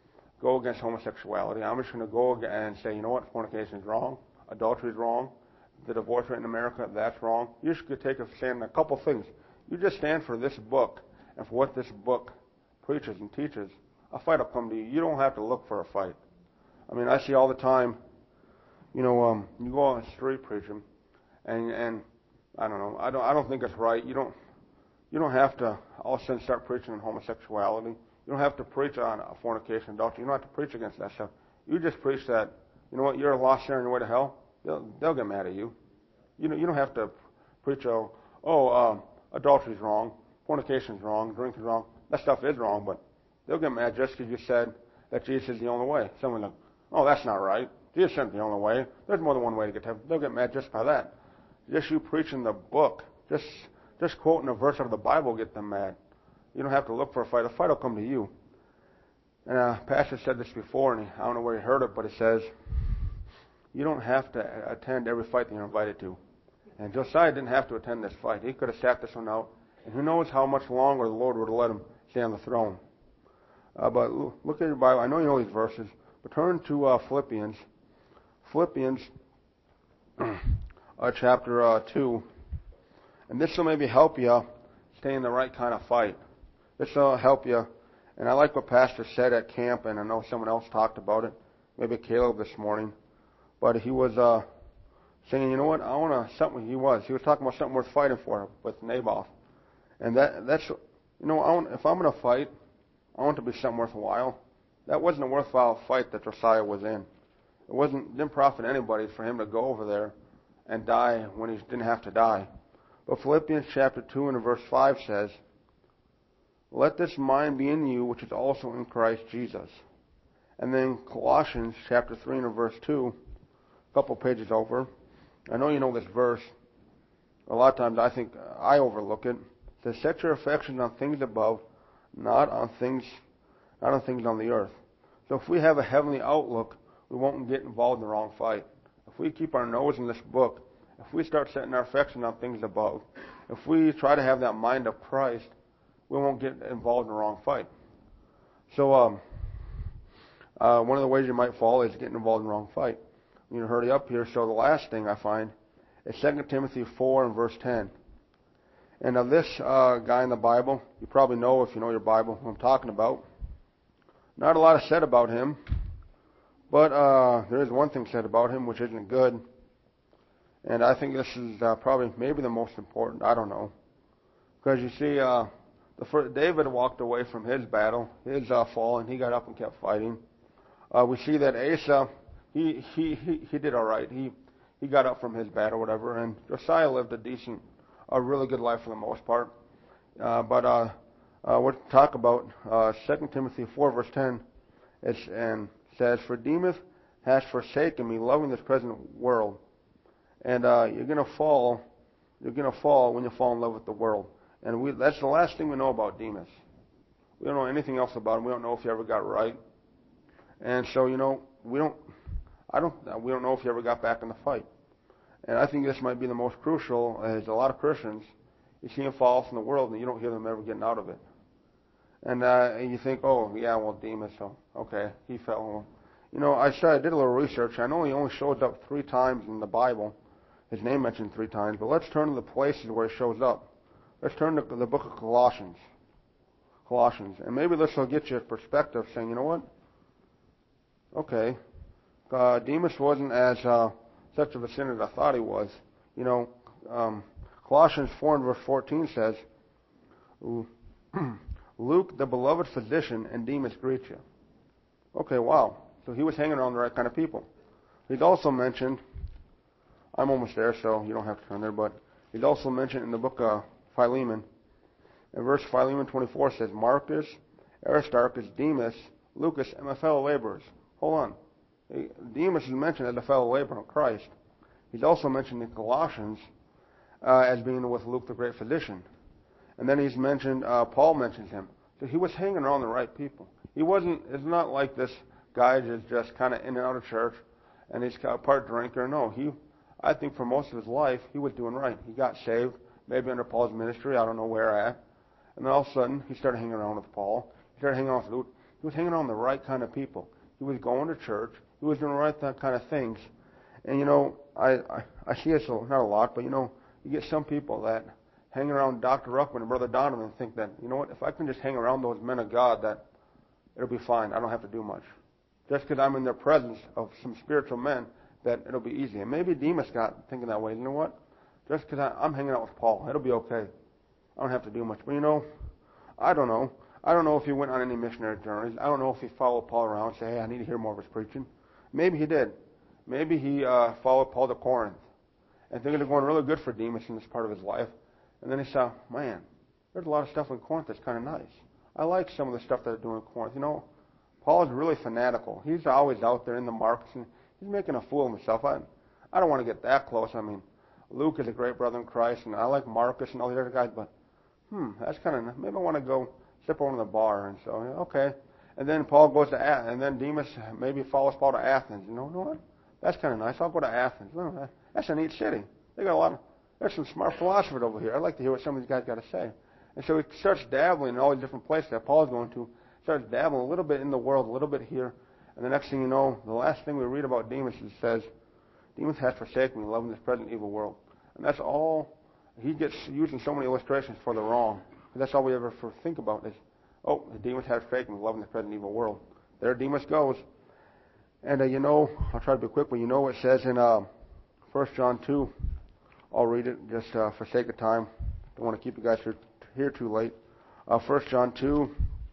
go against homosexuality. I'm just going to go and say, you know what, fornication is wrong, adultery is wrong, the divorce rate in America, that's wrong. You just could take a stand on a couple things. You just stand for this book and for what this book preaches and teaches. A fight will come to you. You don't have to look for a fight. I mean, I see all the time, you go on the street preaching, and I don't know, I don't think it's right. You don't have to all of a sudden start preaching on homosexuality. You don't have to preach on fornication, adultery. You don't have to preach against that stuff. You just preach that, you know what, you're a lost sinner on your way to hell. They'll get mad at you. You don't have to preach, adultery's wrong, fornication's wrong, drinking's wrong. That stuff is wrong, but they'll get mad just because you said that Jesus is the only way. Someone like, oh, that's not right. Jesus isn't the only way. There's more than one way to get to heaven. They'll get mad just by that. Just you preaching the book, just quoting a verse out of the Bible will get them mad. You don't have to look for a fight. A fight will come to you. And Pastor said this before, and I don't know where he heard it, but it says, you don't have to attend every fight that you're invited to. And Josiah didn't have to attend this fight. He could have sat this one out. And who knows how much longer the Lord would have let him stay on the throne. But look at your Bible. I know you know these verses, but turn to Philippians. Philippians chapter 2. And this will maybe help you stay in the right kind of fight. This will help you. And I like what Pastor said at camp, and I know someone else talked about it. Maybe Caleb this morning. But he was saying, you know what, I want to, something he was talking about something worth fighting for with Naboth. And that's, if I'm going to fight, I want it to be something worthwhile. That wasn't a worthwhile fight that Josiah was in. Didn't profit anybody for him to go over there and die when he didn't have to die. But Philippians chapter 2 and verse 5 says, let this mind be in you, which is also in Christ Jesus. And then Colossians chapter 3 and verse 2, a couple pages over. I know you know this verse. A lot of times I think I overlook it. It says, set your affections on things above, not on things on the earth. So if we have a heavenly outlook, we won't get involved in the wrong fight. If we keep our nose in this book, if we start setting our affection on things above, if we try to have that mind of Christ, we won't get involved in the wrong fight. So one of the ways you might fall is getting involved in the wrong fight. You know, hurry up here. So the last thing I find is 2 Timothy 4 and verse 10. And now this guy in the Bible, you probably know if you know your Bible who I'm talking about. Not a lot is said about him, but there is one thing said about him which isn't good. And I think this is probably maybe the most important. I don't know. Because you see, David walked away from his battle, his fall, and he got up and kept fighting. We see that Asa, he did all right. He got up from his battle, whatever. And Josiah lived a really good life for the most part. But we'll talk about 2 Timothy 4 verse 10. And says, for Demas has forsaken me, loving this present world. And you're going to fall. You're going to fall when you fall in love with the world. And that's the last thing we know about Demas. We don't know anything else about him. We don't know if he ever got right. And so, we don't know if he ever got back in the fight. And I think this might be the most crucial, as a lot of Christians, you see them fall off in the world and you don't hear them ever getting out of it. And you think, oh, yeah, well, Demas, so, okay, he fell. I did a little research. I know he only shows up 3 times in the Bible. His name mentioned 3 times. But let's turn to the places where he shows up. Let's turn to the book of Colossians. And maybe this will get you a perspective saying, you know what? Okay, Demas wasn't as such of a sinner as I thought he was. Colossians 4 and verse 14 says, Luke, the beloved physician, and Demas greet you. Okay, wow. So he was hanging around the right kind of people. He's also mentioned, I'm almost there, so you don't have to turn there, but he's also mentioned in the book of Philemon. In verse Philemon 24 says, Marcus, Aristarchus, Demas, Lucas, and my fellow laborers. Hold on. Demas is mentioned as a fellow laborer in Christ. He's also mentioned in Colossians as being with Luke the great physician. And then he's mentioned, Paul mentions him. So he was hanging around the right people. It's not like this guy is just kind of in and out of church and he's a part drinker. No, I think for most of his life, he was doing right. He got saved, maybe under Paul's ministry, I don't know where at. And then all of a sudden, he started hanging around with Paul. He started hanging around with Luke. He was hanging around the right kind of people. He was going to church. He was doing the right kind of things. And I see this not a lot, but you get some people that hang around Dr. Ruckman and Brother Donovan and think that, if I can just hang around those men of God, that it'll be fine. I don't have to do much. Just because I'm in their presence of some spiritual men, that it'll be easy. And maybe Demas got thinking that way. You know what? Just because I'm hanging out with Paul, it'll be okay. I don't have to do much. But I don't know. I don't know if he went on any missionary journeys. I don't know if he followed Paul around and said, hey, I need to hear more of his preaching. Maybe he did. Maybe he followed Paul to Corinth. And things are going really good for Demas in this part of his life. And then he saw, man, there's a lot of stuff in Corinth that's kind of nice. I like some of the stuff that they're doing in Corinth. Paul is really fanatical. He's always out there in the markets, and he's making a fool of himself. I don't want to get that close. I mean, Luke is a great brother in Christ, and I like Marcus and all the other guys, but that's kind of, maybe I want to go step over to the bar. And so, okay. And then Paul goes to Athens, and then Demas maybe follows Paul to Athens. You know what? That's kind of nice. I'll go to Athens. Well, that's a neat city. They got there's some smart philosophers over here. I'd like to hear what some of these guys got to say. And so he starts dabbling in all these different places that Paul's going to. Starts dabbling a little bit in the world, a little bit here. And the next thing you know, the last thing we read about Demas is it says, Demas has forsaken me, loving this present evil world. And that's all. He gets using so many illustrations for the wrong. That's all we ever think about is, Demas has forsaken me, loving this present evil world. There Demas goes. And I'll try to be quick, but it says in 1 John 2. I'll read it just for sake of time. Don't want to keep you guys here too late. 1 John 2.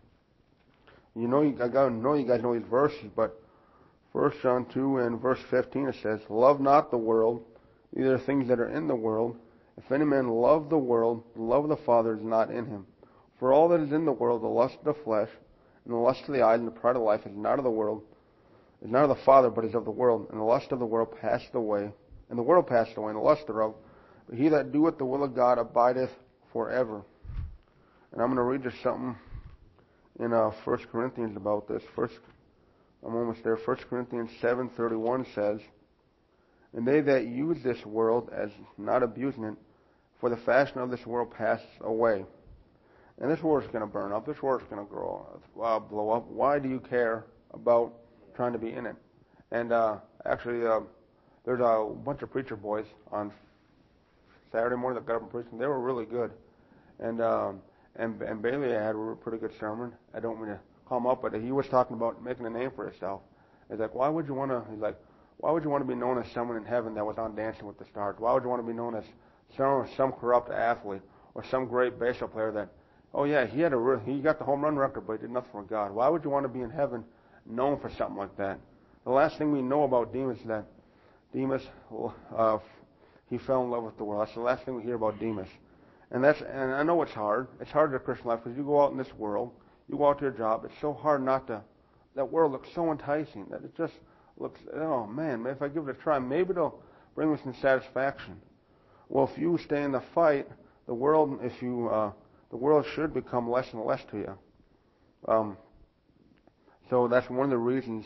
I know you guys know these verses, but 1 John 2 and verse 15 it says, love not the world, neither things that are in the world. If any man love the world, the love of the Father is not in him. For all that is in the world, the lust of the flesh, and the lust of the eyes, and the pride of life is not of the world, is not of the Father, but is of the world. And the lust of the world passeth away, and the world passeth away, and the lust thereof. But he that doeth the will of God abideth forever. And I'm going to read you something in 1 Corinthians about this. I'm almost there. 1 Corinthians 7:31 says, and they that use this world as not abusing it, for the fashion of this world passes away. And this world's going to burn up. This world's going to blow up. Why do you care about trying to be in it? And actually, there's a bunch of preacher boys on Saturday morning that got up and preached, and they were really good. And Bailey had a pretty good sermon. I don't mean to call him up, but he was talking about making a name for himself. He's like, why would you want to be known as someone in heaven that was on Dancing with the Stars? Why would you want to be known as some corrupt athlete or some great baseball player that, he got the home run record, but he did nothing for God? Why would you want to be in heaven known for something like that? The last thing we know about Demas is that Demas, he fell in love with the world. That's the last thing we hear about Demas. And I know it's hard. It's hard in the Christian life because you go out in this world, you go out to your job. It's so hard not to. That world looks so enticing that it just looks. Oh man, if I give it a try, maybe it'll bring me some satisfaction. Well, if you stay in the fight, the world should become less and less to you. So that's one of the reasons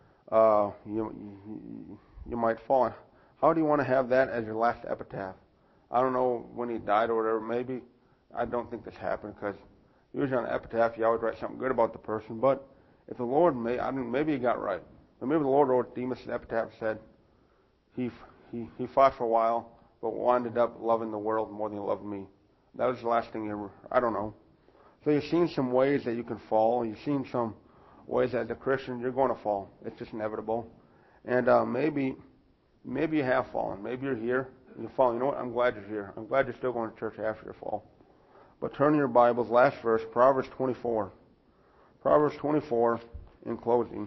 you might fall. How do you want to have that as your last epitaph? I don't know when he died or whatever. Maybe I don't think this happened because usually on an epitaph you always write something good about the person. But if the Lord maybe he got right. But maybe the Lord wrote Demas an epitaph and said he fought for a while, but wound up loving the world more than he loved me. That was the last thing he ever. I don't know. So you've seen some ways that you can fall. You've seen some ways that as a Christian you're going to fall. It's just inevitable. And maybe you have fallen. Maybe you're here. You fall. You know what? I'm glad you're here. I'm glad you're still going to church after your fall. But turn your Bibles, last verse, Proverbs 24. Proverbs 24 in closing.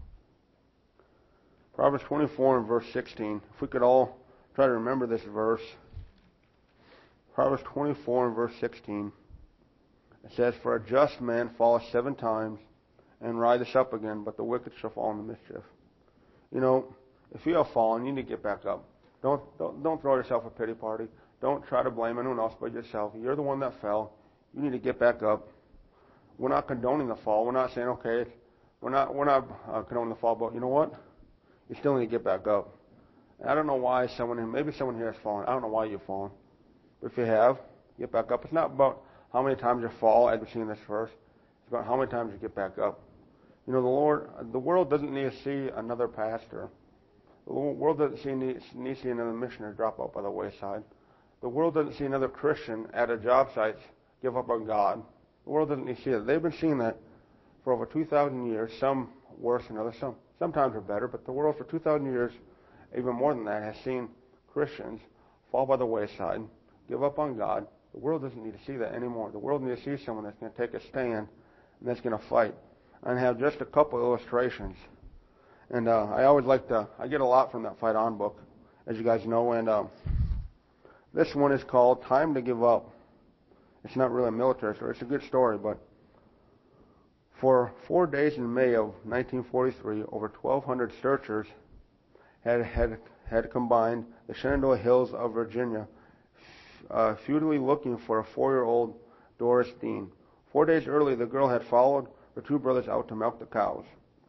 Proverbs 24 and verse 16. If we could all try to remember this verse. Proverbs 24 and verse 16. It says, for a just man falleth 7 times and riseth up again, but the wicked shall fall into mischief. If you have fallen, you need to get back up. Don't throw yourself a pity party. Don't try to blame anyone else but yourself. You're the one that fell. You need to get back up. We're not condoning the fall. We're not saying, okay, we're not condoning the fall, but you know what? You still need to get back up. And I don't know why maybe someone here has fallen. I don't know why you've fallen. But if you have, get back up. It's not about how many times you fall, as we see in this verse. It's about how many times you get back up. You know, the world doesn't need to see another pastor. The world doesn't need to see another missionary drop out by the wayside. The world doesn't see another Christian at a job site give up on God. The world doesn't need to see that. They've been seeing that for over 2,000 years, some worse than others. Sometimes are better, but the world for 2,000 years, even more than that, has seen Christians fall by the wayside, give up on God. The world doesn't need to see that anymore. The world needs to see someone that's going to take a stand and that's going to fight. And have just a couple illustrations. And I always I get a lot from that Fight On book, as you guys know. And this one is called Time to Give Up. It's not really a military story. It's a good story, but for 4 days in May of 1943, over 1,200 searchers had combined the Shenandoah Hills of Virginia, futilely looking for a 4-year-old Doris Dean. 4 days earlier, the girl had followed her 2 brothers out to milk the cows.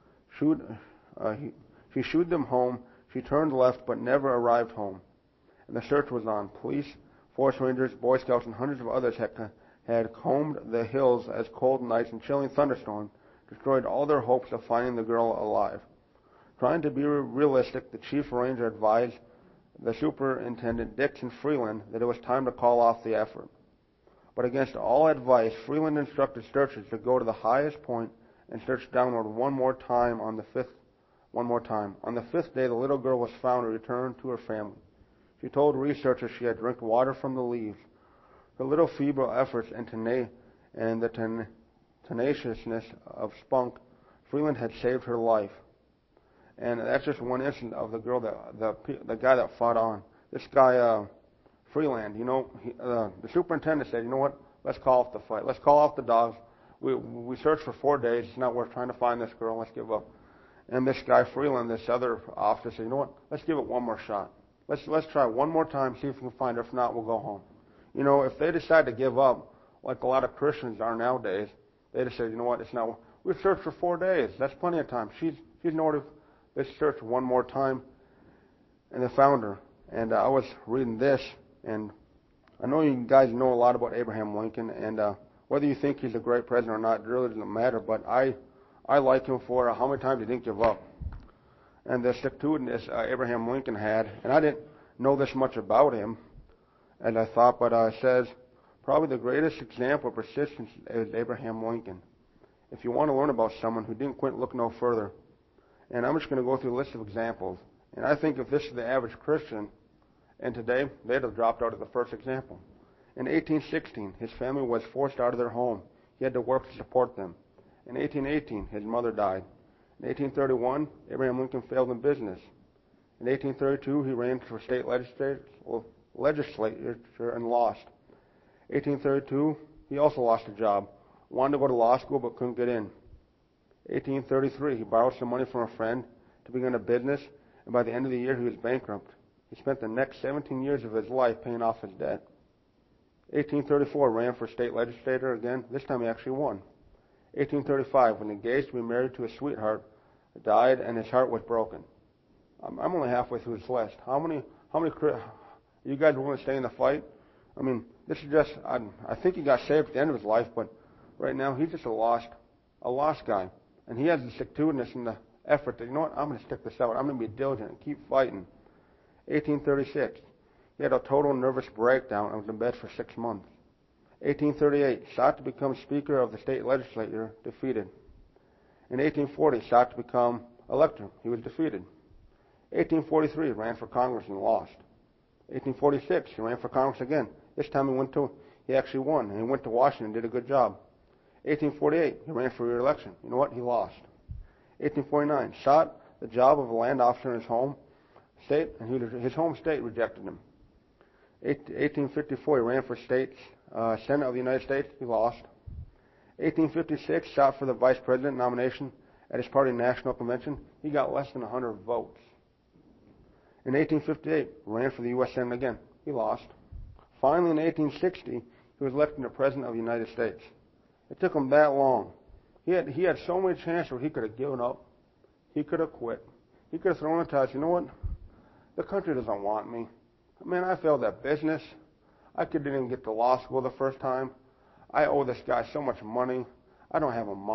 She shooed them home. She turned left, but never arrived home. And the search was on. Police, forest rangers, Boy Scouts, and hundreds of others had combed the hills as cold nights and chilling thunderstorms destroyed all their hopes of finding the girl alive. Trying to be realistic, the chief ranger advised the superintendent, Dixon Freeland, that it was time to call off the effort. But against all advice, Freeland instructed searchers to go to the highest point and search downward one more time. On the fifth day, the little girl was found and returned to her family. She told researchers she had drank water from the leaves. Her little feeble efforts and the tenaciousness of spunk, Freeland had saved her life. And that's just one instance of the girl, the guy that fought on. This guy, Freeland, the superintendent said, you know what, let's call off the fight. Let's call off the dogs. We searched for 4 days. It's not worth trying to find this girl. Let's give up. And this guy, Freeland, this other officer said, you know what, let's give it one more shot. Let's try one more time, see if we can find her. If not, we'll go home. You know, if they decide to give up, like a lot of Christians are nowadays, they just say, you know what, it's not. We've searched for 4 days. That's plenty of time. She's in order. Let's search one more time. And they found her. And I was reading this, and I know you guys know a lot about Abraham Lincoln, and whether you think he's a great president or not, it really doesn't matter. But I like him for how many times he didn't give up, and the stick-to-itiveness Abraham Lincoln had. And I didn't know this much about him, as I thought, but it says probably the greatest example of persistence is Abraham Lincoln. If you want to learn about someone who didn't quit, look no further. And I'm just going to go through a list of examples. And I think if this is the average Christian, and today, they'd have dropped out of the first example. In 1816, his family was forced out of their home. He had to work to support them. In 1818, his mother died. In 1831, Abraham Lincoln failed in business. In 1832, he ran for state legislature and lost. 1832, he also lost a job. Wanted to go to law school but couldn't get in. 1833, he borrowed some money from a friend to begin a business, and by the end of the year, he was bankrupt. He spent the next 17 years of his life paying off his debt. 1834, ran for state legislator again. This time he actually won. 1835, when engaged to be married to a sweetheart, died and his heart was broken. I'm only halfway through this list. How many you guys willing to stay in the fight? I mean, this is just, I think he got saved at the end of his life, but right now he's just a lost guy. And he has the stick-to-itiveness and the effort that, you know what, I'm going to stick this out. I'm going to be diligent and keep fighting. 1836, he had a total nervous breakdown and was in bed for 6 months. 1838, sought to become Speaker of the state legislature, defeated. In 1840, sought to become elector. He was defeated. 1843, ran for Congress and lost. 1846, he ran for Congress again. This time he actually won, and he went to Washington and did a good job. 1848, he ran for re-election. You know what? He lost. 1849, sought the job of a land officer in his home state, and his home state rejected him. 1854, he ran for Senate of the United States. He lost. 1856, sought for the vice president nomination at his party national convention. He got less than 100 votes. In 1858, ran for the U.S. Senate again. He lost. Finally, in 1860, he was elected the president of the United States. It took him that long. He had so many chances where he could have given up. He could have quit. He could have thrown in the towel. You know what? The country doesn't want me. Man, I failed at business. I didn't even get to law school the first time. I owe this guy so much money. I don't have a mom.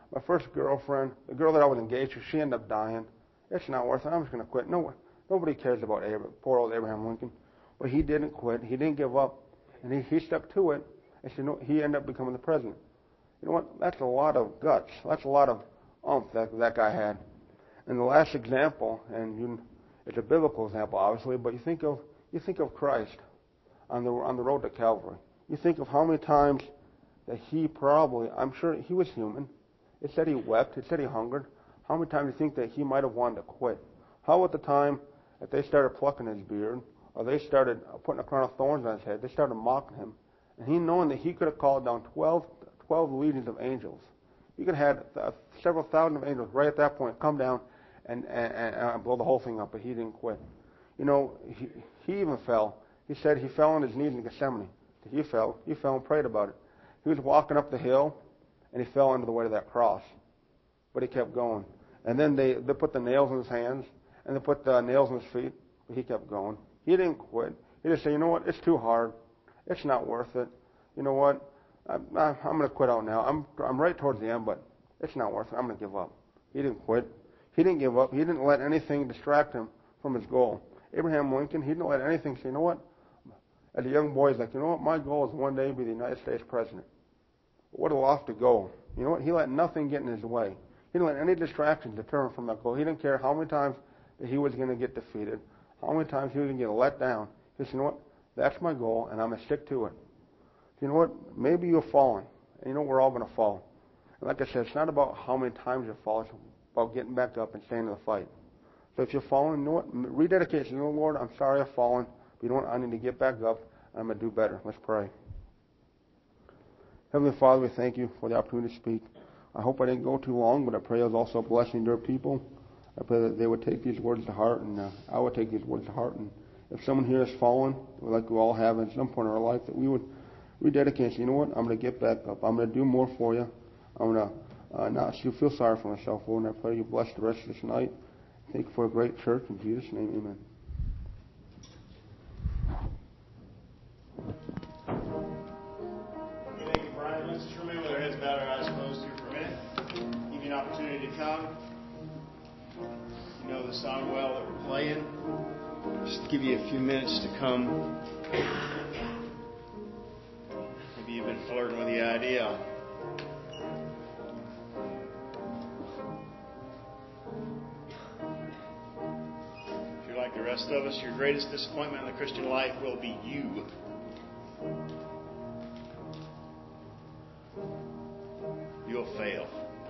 my first girlfriend, the girl that I was engaged to, she ended up dying. It's not worth it. I'm just going to quit. No, nobody cares about poor old Abraham Lincoln. But he didn't quit. He didn't give up. And he stuck to it. And so, he ended up becoming the president. You know what? That's a lot of guts. That's a lot of oomph that guy had. And the last example, and it's a biblical example, obviously, but you think of Christ on the road to Calvary. You think of how many times that he probably, I'm sure he was human. It said he wept. It said he hungered. How many times do you think that he might have wanted to quit? How about the time that they started plucking his beard, or they started putting a crown of thorns on his head? They started mocking him. And he, knowing that he could have called down 12 legions of angels. He could have had several thousand of angels right at that point come down and blow the whole thing up, but he didn't quit. You know, he even fell. He said he fell on his knees in Gethsemane. He fell and prayed about it. He was walking up the hill, and he fell under the weight of that cross. But he kept going. And then they put the nails in his hands, and they put the nails in his feet, but he kept going. He didn't quit. He just said, you know what, it's too hard. It's not worth it. You know what, I'm going to quit out now. I'm right towards the end, but it's not worth it. I'm going to give up. He didn't quit. He didn't give up. He didn't let anything distract him from his goal. Abraham Lincoln, he didn't let anything say, you know what, as a young boy, he's like, you know what, my goal is one day to be the United States president. But what a lofty goal. You know what, he let nothing get in his way. He didn't let any distractions deter him from that goal. He didn't care how many times that he was going to get defeated, how many times he was going to get let down. He said, you know what, that's my goal, and I'm going to stick to it. You know what, maybe you've fallen, and you know we're all going to fall. And like I said, it's not about how many times you fall, it's about getting back up and staying in the fight. So if you're falling, you know what, rededicate. You know, Lord, I'm sorry I've fallen, but you know what, I need to get back up, and I'm going to do better. Let's pray. Heavenly Father, we thank you for the opportunity to speak. I hope I didn't go too long, but I pray it was also a blessing to our people. I pray that they would take these words to heart, and I would take these words to heart. And if someone here has fallen, like we all have at some point in our life, that we would rededicate. So, you know what? I'm going to get back up. I'm going to do more for you. I'm going to not feel sorry for myself, Lord. And I pray you bless the rest of this night. Thank you for a great church. In Jesus' name, amen. Thank you, Brian. Let's just remain with our heads bowed, our eyes closed here for a minute. Give you an opportunity to come. You know the song well that we're playing. Just give you a few minutes to come. Maybe you've been flirting with the idea. If you're like the rest of us, your greatest disappointment in the Christian life will be you. You'll fail.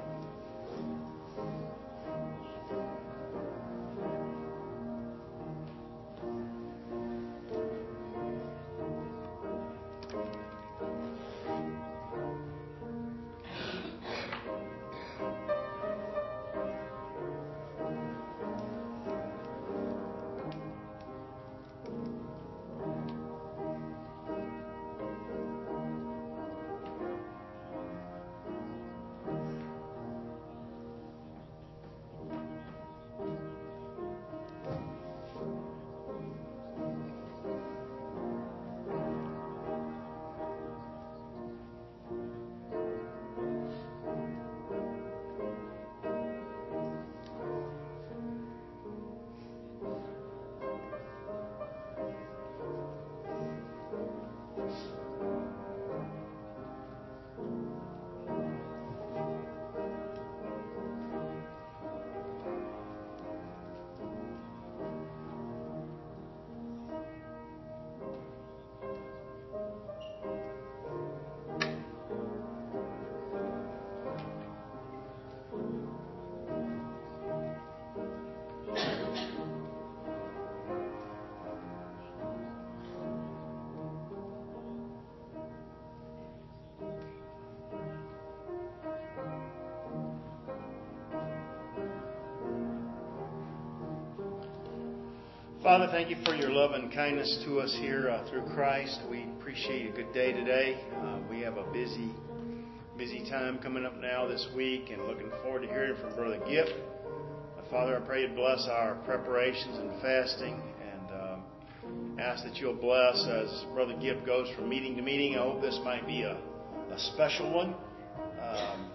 Father, thank you for your love and kindness to us here through Christ. We appreciate a good day today. We have a busy time coming up now this week and looking forward to hearing from Brother Gipp. Father, I pray you bless our preparations and fasting and ask that you'll bless as Brother Gipp goes from meeting to meeting. I hope this might be a special one.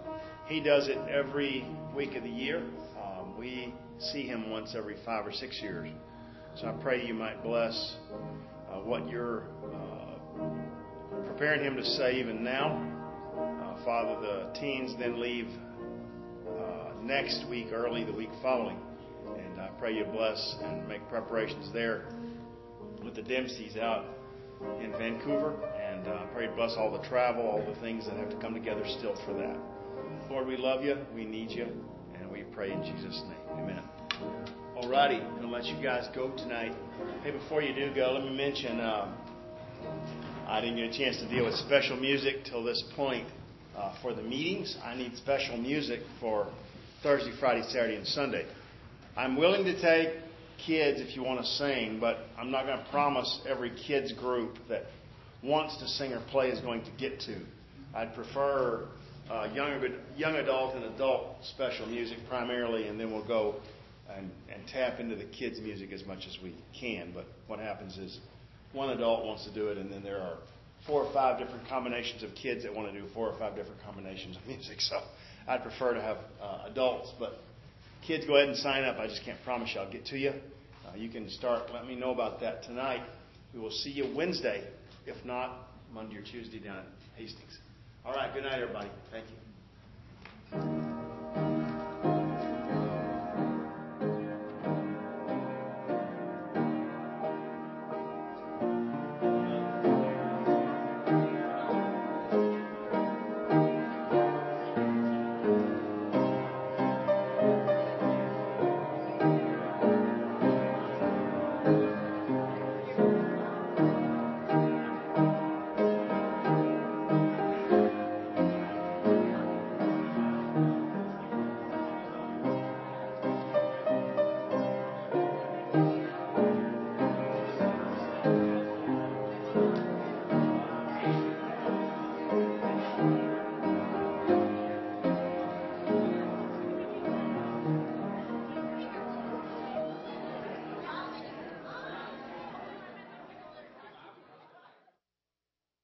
He does it every week of the year. We see him once every 5 or 6 years. So I pray you might bless what you're preparing him to say even now. Father, the teens then leave next week early, the week following. And I pray you bless and make preparations there with the Dempseys out in Vancouver. And I pray you bless all the travel, all the things that have to come together still for that. Lord, we love you. We need you. And we pray in Jesus' name. Amen. Alrighty, I'm going to let you guys go tonight. Hey, before you do go, let me mention I didn't get a chance to deal with special music till this point for the meetings. I need special music for Thursday, Friday, Saturday, and Sunday. I'm willing to take kids if you want to sing, but I'm not going to promise every kids group that wants to sing or play is going to get to. I'd prefer young adult and adult special music primarily, and then we'll go and tap into the kids' music as much as we can. But what happens is one adult wants to do it, and then there are 4 or 5 different combinations of kids that want to do 4 or 5 different combinations of music. So I'd prefer to have adults, but kids, go ahead and sign up. I just can't promise you I'll get to you. You can start. Let me know about that tonight. We will see you Wednesday, if not Monday or Tuesday down at Hastings. All right. Good night, everybody. Thank you.